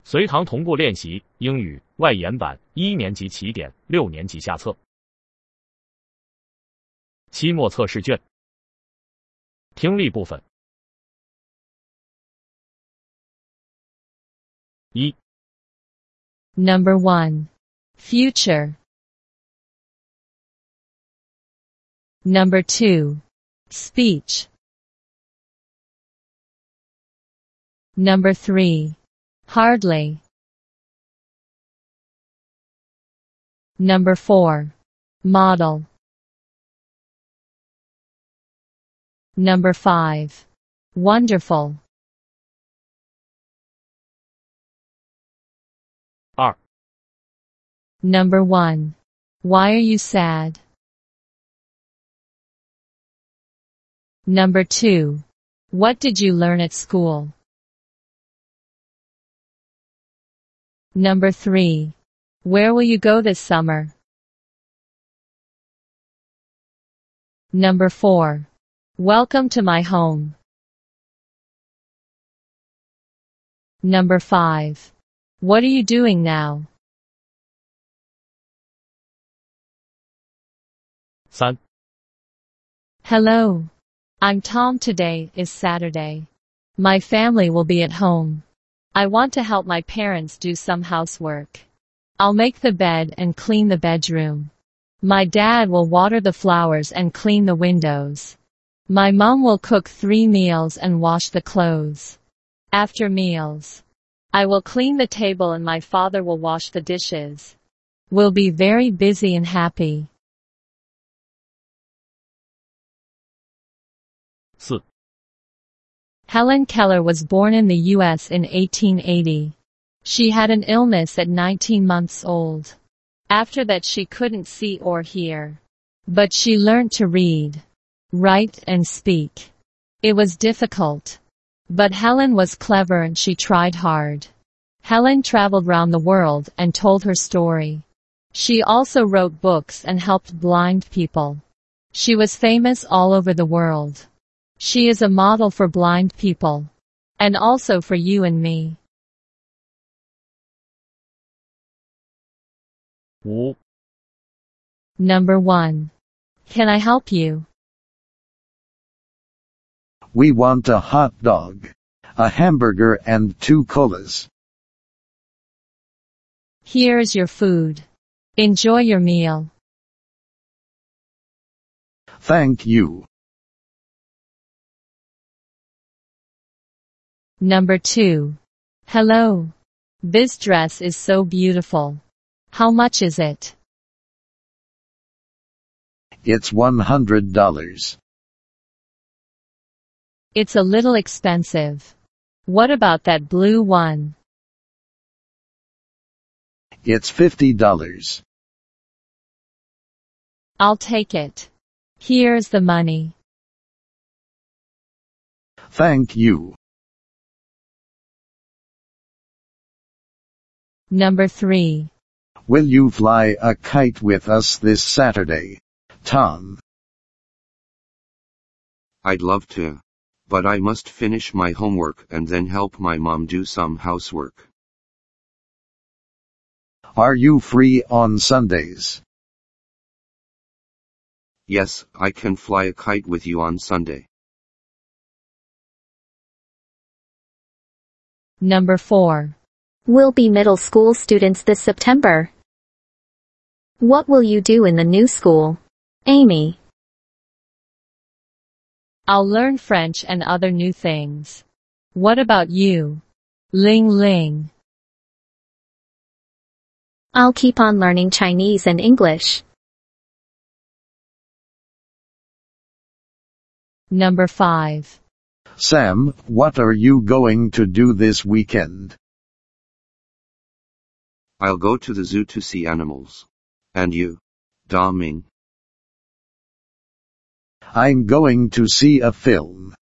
随堂同步练习英语外延版1年级起点6年级下册。期末测试卷听力部分。1 Number 1. Future. Number 2. Speech. Number 3. Hardly. Number 4. Model. Number 5. Wonderful. 2 Number 1. Why are you sad? Number 2. What did you learn at school? Number 3. Where will you go this summer? Number 4. Welcome to my home. Number 5. What are you doing now? 3 Hello. I'm Tom. Today is Saturday. My family will be at home. I want to help my parents do some housework. I'll make the bed and clean the bedroom. My dad will water the flowers and clean the windows. My mom will cook 3 meals and wash the clothes. After meals, I will clean the table and my father will wash the dishes. We'll be very busy and happy. 4 Helen Keller was born in the U.S. in 1880. She had an illness at 19 months old. After that she couldn't see or hear. But she learned to read, write and speak. It was difficult. But Helen was clever and she tried hard. Helen traveled around the world and told her story. She also wrote books and helped blind people. She was famous all over the world. She is a model for blind people. And also for you and me. 5 Number 1. Can I help you? We want a hot dog, a hamburger and 2 colas. Here's your food. Enjoy your meal. Thank you. Number 2. Hello. This dress is so beautiful. How much is it? It's $100. It's a little expensive. What about that blue one? It's $50. I'll take it. Here's the money. Thank you. Number 3. Will you fly a kite with us this Saturday, Tom? I'd love to. But I must finish my homework and then help my mom do some housework. Are you free on Sundays? Yes, I can fly a kite with you on Sunday. Number 4. We'll be middle school students this September. What will you do in the new school, Amy? I'll learn French and other new things. What about you, Ling Ling? I'll keep on learning Chinese and English. Number 5. Sam, what are you going to do this weekend? I'll go to the zoo to see animals. And you, Da Ming? I'm going to see a film.